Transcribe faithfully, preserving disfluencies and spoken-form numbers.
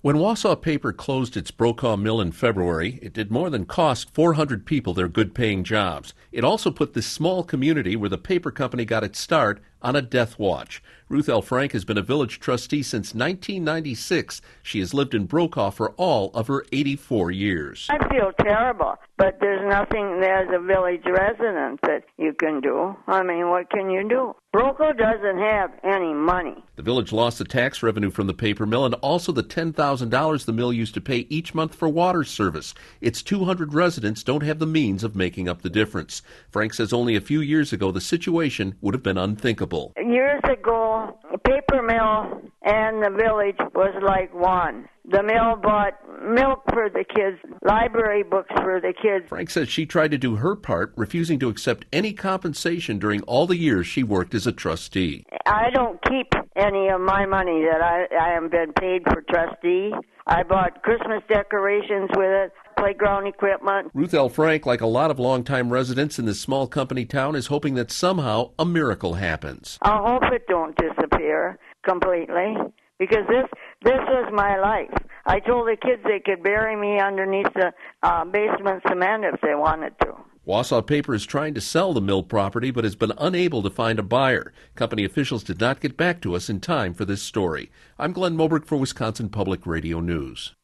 When Wausau Paper closed its Brokaw mill in February, it did more than cost four hundred people their good-paying jobs. It also put this small community where the paper company got its start on a death watch. Ruth L. Frank has been a village trustee since nineteen ninety-six. She has lived in Brokaw for all of her eighty-four years. I feel terrible, but there's nothing as a village resident that you can do. I mean, what can you do? Brokaw doesn't have any money. The village lost the tax revenue from the paper mill and also the ten thousand dollars the mill used to pay each month for water service. Its two hundred residents don't have the means of making up the difference. Frank says only a few years ago the situation would have been unthinkable. Years ago, the paper mill and the village was like one. The mill bought milk for the kids, library books for the kids. Frank says she tried to do her part, refusing to accept any compensation during all the years she worked as a trustee. I don't keep any of my money that I, I have been paid for trustee. I bought Christmas decorations with it, playground equipment. Ruth L. Frank, like a lot of longtime residents in this small company town, is hoping that somehow a miracle happens. I hope it don't disappear completely, because this this was my life. I told the kids they could bury me underneath the uh, basement cement if they wanted to. Wausau Paper is trying to sell the mill property but has been unable to find a buyer. Company officials did not get back to us in time for this story. I'm Glenn Moberg for Wisconsin Public Radio News.